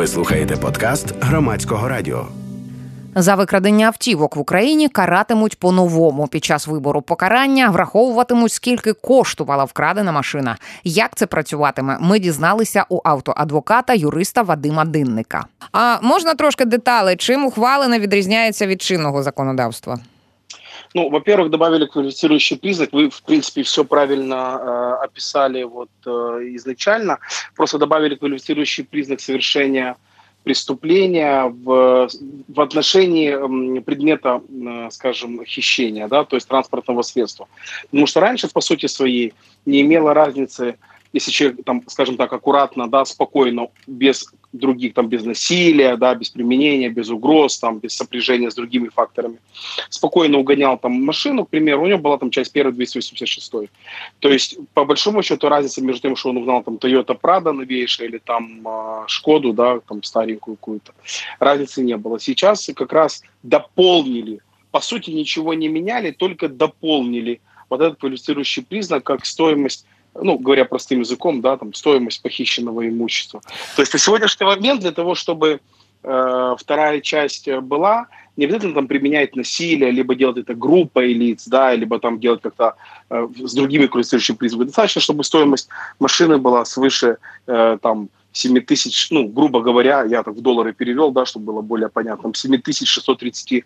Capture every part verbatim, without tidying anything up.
Ви слухаєте подкаст Громадського радіо. За викрадення автівок в Україні каратимуть по-новому. Під час вибору покарання враховуватимуть, скільки коштувала вкрадена машина. Як це працюватиме, ми дізналися у автоадвоката, юриста Вадима Динника. А можна трошки деталей, чим ухвалене відрізняється від чинного законодавства? Ну, во-первых, добавили квалифицирующий признак. Вы, в принципе, все правильно э, описали вот, э, изначально. Просто добавили квалифицирующий признак совершения преступления в, в отношении э, предмета, э, скажем, хищения, да, то есть транспортного средства. Потому что раньше, по сути своей, не имело разницы, если человек, там, скажем так, аккуратно, да, спокойно, без других, там, без насилия, да, без применения, без угроз, там, без сопряжения с другими факторами, спокойно угонял там машину, к примеру, у него была там часть первая двести восемьдесят шесть. То есть, по большому счету, разница между тем, что он угнал там Toyota Prado новейшая или там Шкоду, да, там старенькую какую-то, разницы не было. Сейчас как раз дополнили, по сути, ничего не меняли, только дополнили вот этот квалифицирующий признак как стоимость, ну, говоря простым языком, да, там, стоимость похищенного имущества. То есть на сегодняшний момент для того, чтобы э, вторая часть была, не обязательно там применять насилие, либо делать это группой лиц, да, либо там делать как-то э, с другими квалифицирующими признаками. Достаточно, чтобы стоимость машины была свыше э, там семь тысяч, ну, грубо говоря, я так в доллары перевел, да, чтобы было более понятно, семь тысяч шестьсот тридцать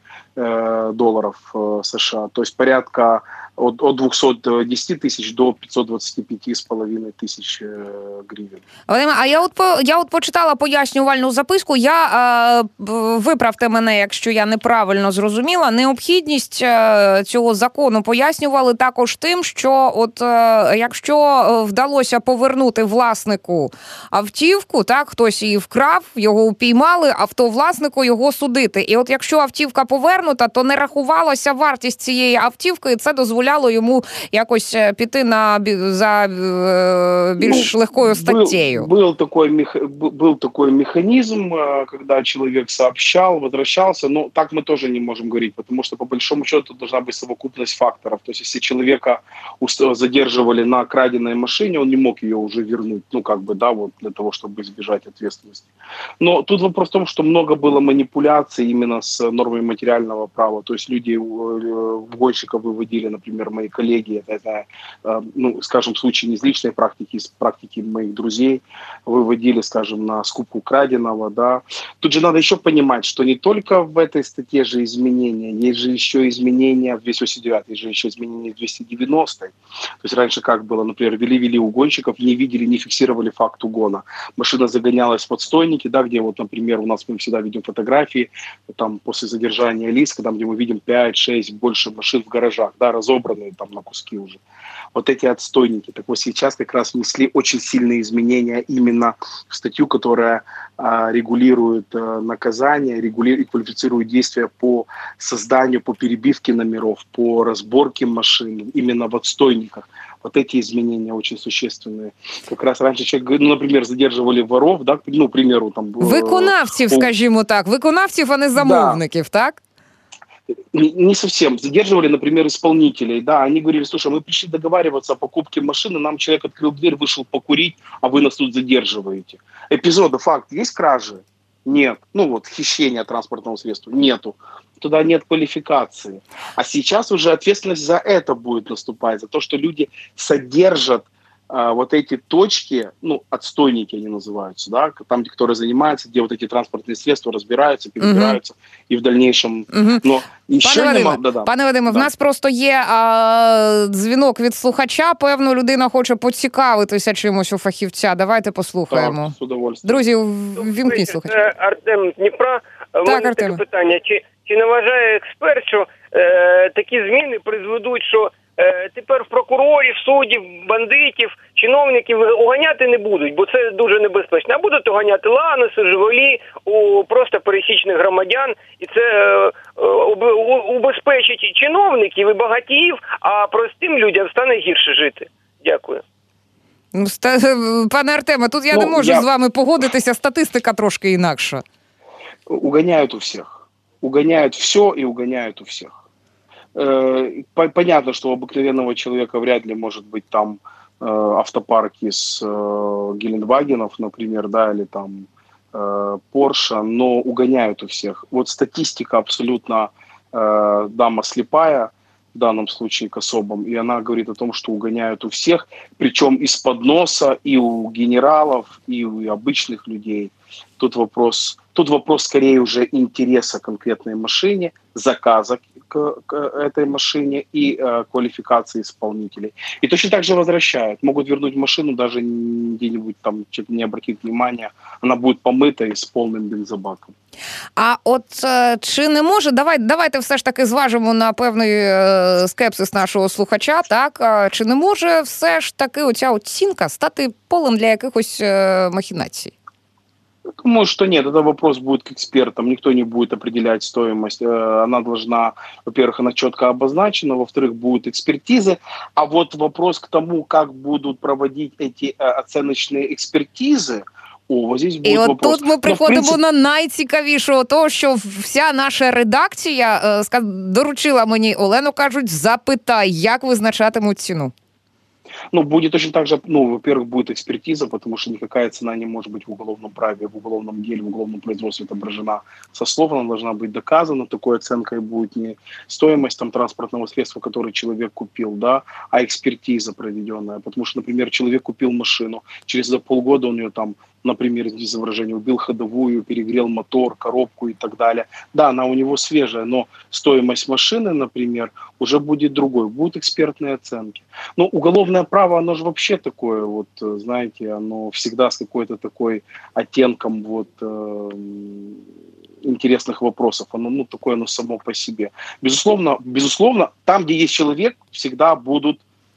э, долларов э, США, то есть порядка от, от двухсот десяти тисяч до пятисот двадцати пяти с половиной тисяч э, гривень. Вадиме, а я от, я от почитала пояснювальну записку, я, е, виправте мене, якщо я неправильно зрозуміла, необхідність е, цього закону пояснювали також тим, що от е, якщо вдалося повернути власнику автівку, так, хтось її вкрав, його упіймали, автовласнику його судити. І от якщо автівка повернута, то не рахувалася вартість цієї автівки, і це дозволяло йому якось піти на, за більш ну, легкою статтею. Был, был, такой, был такой механизм, когда человек сообщал, возвращался, но так мы тоже не можем говорить, потому что по большому счету должна быть совокупность факторов. То есть если человека задерживали на краденой машине, он не мог ее уже вернуть, ну как бы, да, вот для того, чтобы избежать ответственности. Но тут вопрос в том, что много было манипуляций именно с нормой материального права. То есть люди, гонщиков выводили, например, мои коллеги, это, ну, скажем, в случае не из личной практики, из практики моих друзей, выводили, скажем, на скупку краденого, да. Тут же надо еще понимать, что не только в этой статье же изменения, есть же еще изменения в двести восемьдесят девятой, есть же еще изменения в двести девяностой. То есть раньше как было, например, вели-вели угонщиков, не видели, не фиксировали факт угона. Машина загонялась в подстойники, да, где вот, например, у нас мы всегда видим фотографии, там после задержания лиц, когда где мы видим пять-шесть больше машин в гаражах, да, разобранные там на куски уже. Вот эти отстойники. Так вот сейчас как раз внесли очень сильные изменения именно в статью, которая а, регулирует а, наказание, регулирует и квалифицирует действия по созданию, по перебивке номеров, по разборке машин, именно в отстойниках. Вот эти изменения очень существенные. Как раз раньше человек, ну, например, задерживали воров, да, ну, к примеру, там... Виконавців, скажімо так, виконавців, а не замовників, да. Так? Не, не совсем. Задерживали, например, исполнителей, да, они говорили, слушай, мы пришли договариваться о покупке машины, нам человек открыл дверь, вышел покурить, а вы нас тут задерживаете. Эпизоды, факт, есть кражи? Нет. Ну вот, хищение транспортного средства? Нету. Туда нет квалификации. А сейчас уже ответственность за это будет наступать, за то, что люди содержат а, вот эти точки, ну, отстойники они называются, да, там, где которые занимаются, где вот эти транспортные средства разбираются, перебираются, угу. И в дальнейшем... Угу. Но Пане Вадиме, да, да. Пане Вадиме, да. В нас просто є а, дзвінок від слухача, певно, людина хоче поцікавитися чимось у фахівця. Давайте послухаємо. Так, з удовольствием. Друзі, ввімкніть слухача. Це Артем з Дніпра. Так, у мене Артем. таке питання. Чи, чи не вважає експерт, що е, такі зміни призведуть, що е, тепер прокурорів, суддів, бандитів, чиновників оганяти не будуть, бо це дуже небезпечно. А будуть оганяти Ланоси, Жигулі, у просто пересічних громадян, і це е, убезпечить і чиновників, і багатіїв, а простим людям стане гірше жити. Дякую. Пане Артеме, тут я ну, не можу я... з вами погодитися, статистика трошки інакша. Угоняют у всех. Угоняют все и угоняют у всех. Понятно, что у обыкновенного человека вряд ли может быть там автопарк из Гелендвагенов, например, да, или там э, Porsche, но угоняют у всех. Вот статистика абсолютно э, дама слепая, в данном случае к особам, и она говорит о том, что угоняют у всех, причем из-под носа и у генералов, и у обычных людей. Тут вопрос, тут вопрос скорее уже интереса к конкретной машине, заказа к, к этой машине и э, квалификации исполнителей. И точно так же возвращают. Могут вернуть машину, даже где-нибудь там человек не обратит внимания, она будет помыта и з повним бензобаком. А от чи не може, давай, давайте все ж таки зважимо на певний скепсис нашого слухача, так? Чи не може все ж таки оця оцінка стати полем для якихось махінацій? Думаю, что нет, это вопрос будет к экспертам, никто не будет определять стоимость, она должна, во-первых, она четко обозначена, во-вторых, будут экспертизы, а вот вопрос к тому, как будут проводить эти оценочные экспертизы, о, вот здесь будет І от вопрос. тут ми приходимо принципе... на найцікавішого, того, що вся наша редакція е, доручила мені, Олено, кажуть, запитай, як визначатимуть ціну. Ну, будет точно так же, ну, во-первых, будет экспертиза, потому что никакая цена не может быть в уголовном праве, в уголовном деле, в уголовном производстве отображена сословно, она должна быть доказана. Такой оценкой будет не стоимость там транспортного средства, которое человек купил, да, а экспертиза проведенная. Потому что, например, человек купил машину, через за полгода он ее там, например, из выражения, убил ходовую, перегрел мотор, коробку и так далее. Да, она у него свежая, но стоимость машины, например, уже будет другой, будут экспертные оценки. Но уголовное право, оно же вообще такое, вот, знаете, оно всегда с какой-то такой оттенком вот э, интересных вопросов, оно, ну, такое оно само по себе. Безусловно, безусловно, там, где есть человек, всегда будут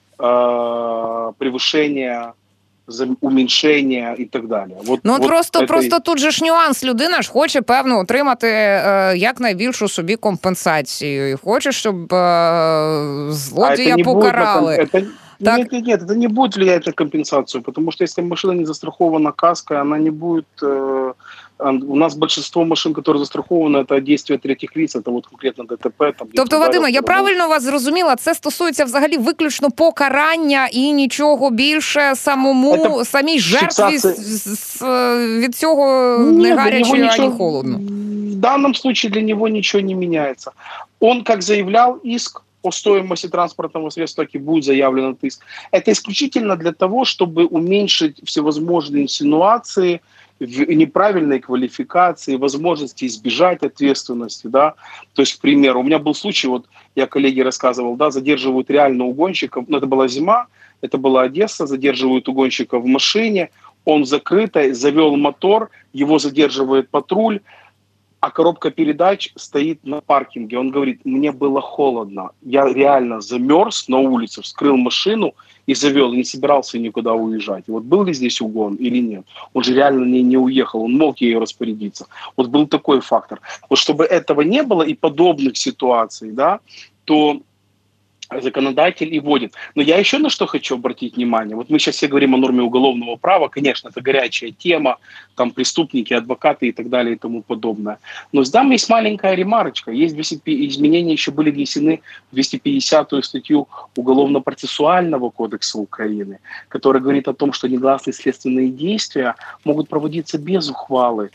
э, превышения, уменьшення і так далі. От, ну, от от просто, це... просто тут же ж нюанс. Людина ж хоче, певно, отримати е, якнайбільшу собі компенсацію. І хоче, щоб е, злодія а покарали. Это, это, так... Нет, нет, нет, это не будет влиять на компенсацию, потому что если машина не застрахована каской, она не будет... Э, у нас большинство машин, которые застрахованы, это действия третіх лиц, это вот конкретно ДТП. Там, тобто, Вадиме, я правильно вас зрозуміла, це стосується взагалі виключно покарання і нічого більше самому, это самій жертві фіксація... від цього не гаряче, ані холодно? В данном случае для него ничего не меняется. Он, как заявлял иск о стоимости транспортного средства, так и будет заявлен этот иск. Это исключительно для того, чтобы уменьшить всевозможные инсинуации, в неправильной квалификации, возможности избежать ответственности, да. То есть, к примеру, у меня был случай, вот я коллеге рассказывал, да, задерживают реально угонщиков, ну, это была зима, это была Одесса, задерживают угонщика в машине, он закрытый, завел мотор, его задерживает патруль, а коробка передач стоит на паркинге. Он говорит, мне было холодно, я реально замерз на улице, вскрыл машину и завел, и не собирался никуда уезжать. И вот был ли здесь угон или нет? Он же реально не, не уехал, он мог ею распорядиться. Вот был такой фактор. Вот чтобы этого не было и подобных ситуаций, да, то законодатель и вводит. Но я еще на что хочу обратить внимание. Вот мы сейчас все говорим о норме уголовного права. Конечно, это горячая тема, там преступники, адвокаты и так далее и тому подобное. Но там есть маленькая ремарочка. Есть изменения, еще были внесены в двести пятидесятую статью Уголовно-процессуального кодекса Украины, которая говорит о том, что негласные следственные действия могут проводиться без ухвалы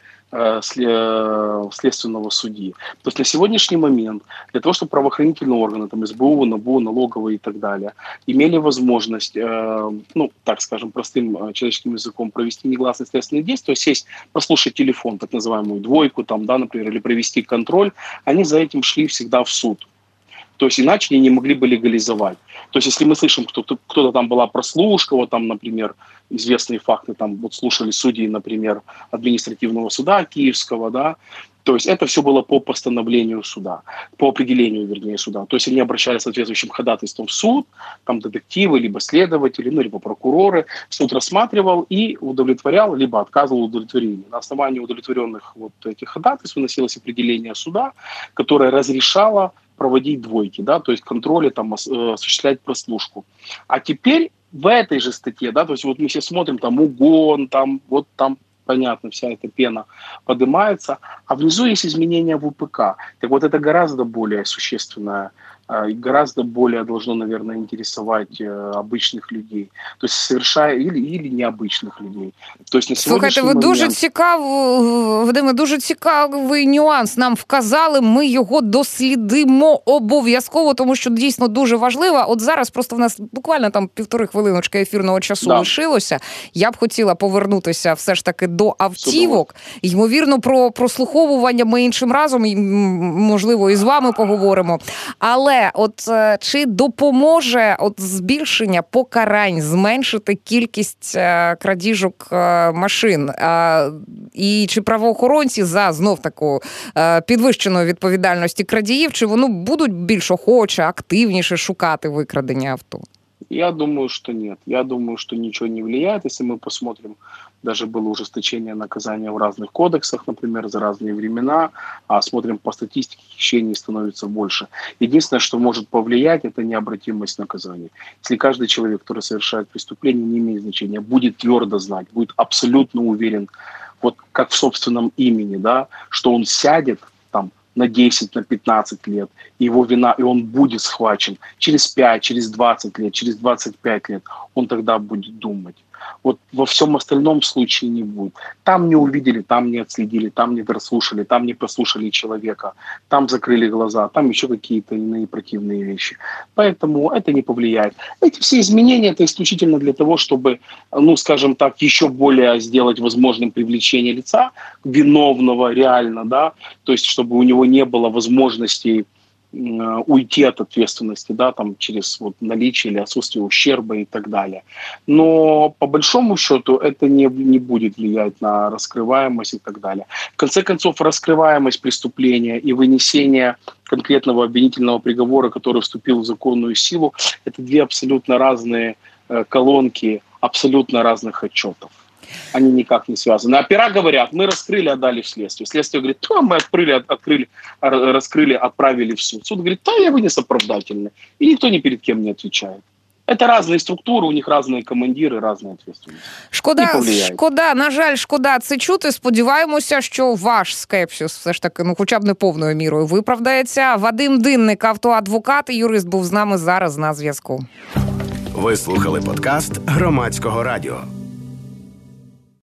следственного судьи. То есть на сегодняшний момент для того, чтобы правоохранительные органы, там, СБУ, НАБУ, налоговые и так далее, имели возможность, э, ну, так скажем, простым человеческим языком провести негласные следственные действия, сесть, прослушать телефон, так называемую двойку, там, да, например, или провести контроль, они за этим шли всегда в суд. То есть иначе они не могли бы легализовать. То есть если мы слышим, кто-то, кто-то там была прослушка, вот там, например, известные факты, там вот слушали судьи, например, административного суда Киевского, да, то есть это все было по постановлению суда, по определению, вернее, суда. То есть они обращались с соответствующим ходатайством в суд, там детективы, либо следователи, ну, либо прокуроры. Суд рассматривал и удовлетворял, либо отказывал удовлетворению. На основании удовлетворенных вот этих ходатайств выносилось определение суда, которое разрешало проводить двойки, да, то есть контроль, там, осуществлять прослушку. А теперь в этой же статье, да, то есть вот мы все смотрим, там, угон, там, вот там, понятно, вся эта пена поднимается, а внизу есть изменения в УПК. Так вот, это гораздо более существенная гораздо более должно, наверное, интересовать обычных людей. То есть совершая или, или необычных людей. То есть на Слухайте, ви момент... дуже цікаво, Вадиме, дуже цікавий нюанс нам вказали, ми його дослідимо обов'язково, тому що дійсно дуже важливо. От зараз просто в нас буквально там півтори хвилиночки ефірного часу да. лишилося. Я б хотіла повернутися все ж таки до автівок. Ймовірно, про прослуховування ми іншим разом, можливо, і з вами поговоримо. Але от чи допоможе от збільшення покарань, зменшити кількість крадіжок машин? І чи правоохоронці за знов таку підвищеної відповідальності крадіїв, чи вони будуть більш охоче, активніше шукати викрадення авто? Я думаю, что нет. Я думаю, что ничего не влияет. Если мы посмотрим, даже было ужесточение наказания в разных кодексах, например, за разные времена, а смотрим по статистике, хищений становится больше. Единственное, что может повлиять, это необратимость наказания. Если каждый человек, который совершает преступление, не имеет значения, будет твердо знать, будет абсолютно уверен, вот как в собственном имени, да, что он сядет там на десять, на пятнадцать лет, и его вина, и он будет схвачен через пять, через двадцать лет, через двадцать пять лет, он тогда будет думать. Вот во всем остальном случае не будет. Там не увидели, там не отследили, там не прослушали, там не послушали человека, там закрыли глаза, там еще какие-то иные противные вещи. Поэтому это не повлияет. Эти все изменения это исключительно для того, чтобы, ну, скажем так, еще более сделать возможным привлечение лица виновного реально, да, то есть чтобы у него не было возможности уйти от ответственности, да, там через вот наличие или отсутствие ущерба и так далее. Но по большому счету это не, не будет влиять на раскрываемость и так далее. В конце концов, раскрываемость преступления и вынесение конкретного обвинительного приговора, который вступил в законную силу, это две абсолютно разные э, колонки абсолютно разных отчетов. Они никак не связаны. Опера говорят, мы раскрыли, отдали в следствие. Следствие говорит, да, мы открыли, открыли, раскрыли, отправили в суд. Суд говорит, да, я вынес оправдательно. И никто ни перед кем не отвечает. Это разные структури, у них різні командири, різні відповідальності. Шкода, шкода, на жаль, шкода це чути. Сподіваємося, що ваш скепсис все ж таки, ну хоча б не повною мірою виправдається. Вадим Динник, автоадвокат і юрист, був з нами зараз на зв'язку. Ви слухали подкаст Громадського радіо.